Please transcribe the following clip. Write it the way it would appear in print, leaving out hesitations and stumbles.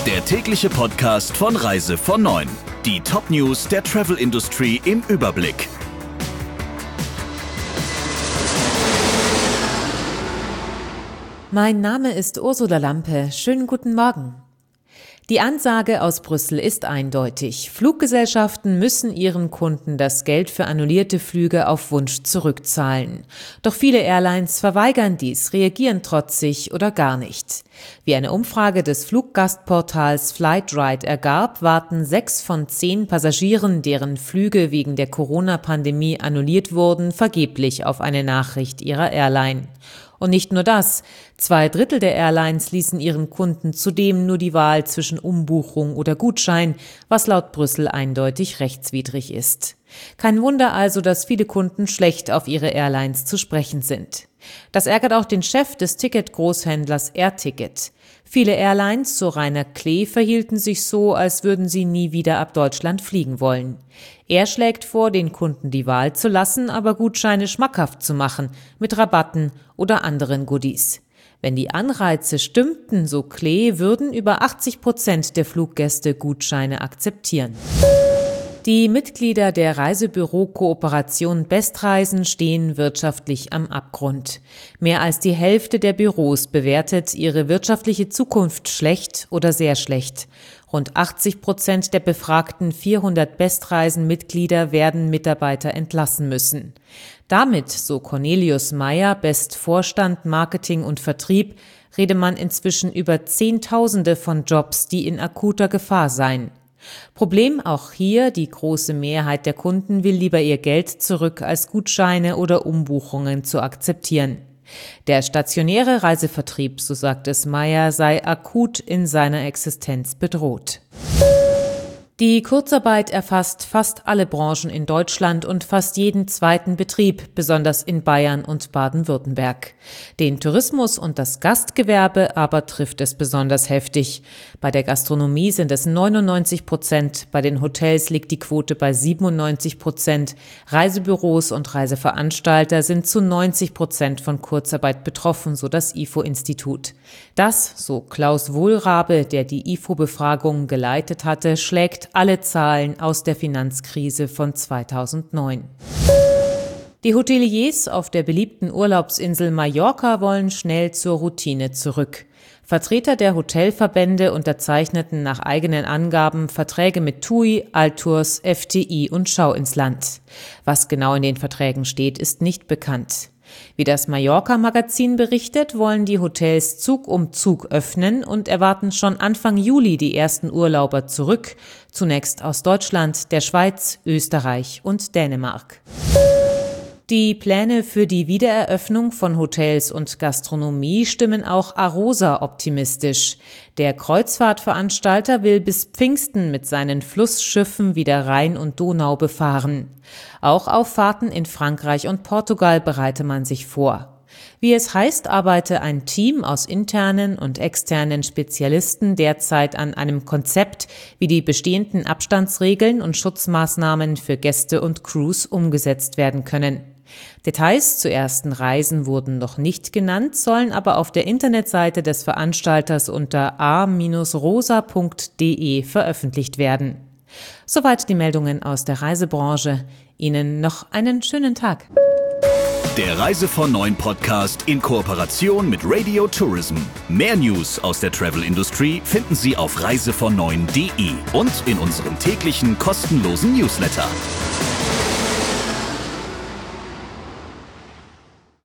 Der tägliche Podcast von Reise von 9. Die Top-News der Travel Industry im Überblick. Mein Name ist Ursula Lampe. Schönen guten Morgen. Die Ansage aus Brüssel ist eindeutig. Fluggesellschaften müssen ihren Kunden das Geld für annullierte Flüge auf Wunsch zurückzahlen. Doch viele Airlines verweigern dies, reagieren trotzig oder gar nicht. Wie eine Umfrage des Fluggastportals Flightride ergab, warten 6 von 10 Passagieren, deren Flüge wegen der Corona-Pandemie annulliert wurden, vergeblich auf eine Nachricht ihrer Airline. Und nicht nur das, 2/3 der Airlines ließen ihren Kunden zudem nur die Wahl zwischen Umbuchung oder Gutschein, was laut Brüssel eindeutig rechtswidrig ist. Kein Wunder also, dass viele Kunden schlecht auf ihre Airlines zu sprechen sind. Das ärgert auch den Chef des Ticketgroßhändlers Airticket. Viele Airlines, so Rainer Klee, verhielten sich so, als würden sie nie wieder ab Deutschland fliegen wollen. Er schlägt vor, den Kunden die Wahl zu lassen, aber Gutscheine schmackhaft zu machen, mit Rabatten oder anderen Goodies. Wenn die Anreize stimmten, so Klee, würden über 80% der Fluggäste Gutscheine akzeptieren. Die Mitglieder der Reisebüro-Kooperation Bestreisen stehen wirtschaftlich am Abgrund. Mehr als die Hälfte der Büros bewertet ihre wirtschaftliche Zukunft schlecht oder sehr schlecht. Rund 80% der befragten 400 Bestreisen-Mitglieder werden Mitarbeiter entlassen müssen. Damit, so Cornelius Meyer, Best-Vorstand Marketing und Vertrieb, rede man inzwischen über Zehntausende von Jobs, die in akuter Gefahr seien. Problem auch hier, die große Mehrheit der Kunden will lieber ihr Geld zurück, als Gutscheine oder Umbuchungen zu akzeptieren. Der stationäre Reisevertrieb, so sagt es Meyer, sei akut in seiner Existenz bedroht. Die Kurzarbeit erfasst fast alle Branchen in Deutschland und fast jeden zweiten Betrieb, besonders in Bayern und Baden-Württemberg. Den Tourismus und das Gastgewerbe aber trifft es besonders heftig. Bei der Gastronomie sind es 99%, bei den Hotels liegt die Quote bei 97%, Reisebüros und Reiseveranstalter sind zu 90% von Kurzarbeit betroffen, so das IFO-Institut. Das, so Klaus Wohlrabe, der die IFO-Befragung geleitet hatte, schlägt alle Zahlen aus der Finanzkrise von 2009. Die Hoteliers auf der beliebten Urlaubsinsel Mallorca wollen schnell zur Routine zurück. Vertreter der Hotelverbände unterzeichneten nach eigenen Angaben Verträge mit TUI, Altours, FTI und Schau ins Land. Was genau in den Verträgen steht, ist nicht bekannt. Wie das Mallorca-Magazin berichtet, wollen die Hotels Zug um Zug öffnen und erwarten schon Anfang Juli die ersten Urlauber zurück, zunächst aus Deutschland, der Schweiz, Österreich und Dänemark. Die Pläne für die Wiedereröffnung von Hotels und Gastronomie stimmen auch Arosa optimistisch. Der Kreuzfahrtveranstalter will bis Pfingsten mit seinen Flussschiffen wieder Rhein und Donau befahren. Auch auf Fahrten in Frankreich und Portugal bereite man sich vor. Wie es heißt, arbeite ein Team aus internen und externen Spezialisten derzeit an einem Konzept, wie die bestehenden Abstandsregeln und Schutzmaßnahmen für Gäste und Crews umgesetzt werden können. Details zu ersten Reisen wurden noch nicht genannt, sollen aber auf der Internetseite des Veranstalters unter a-rosa.de veröffentlicht werden. Soweit die Meldungen aus der Reisebranche. Ihnen noch einen schönen Tag. Der Reise von 9 Podcast in Kooperation mit Radio Tourism. Mehr News aus der Travel Industry finden Sie auf reisevon9.de und in unserem täglichen kostenlosen Newsletter.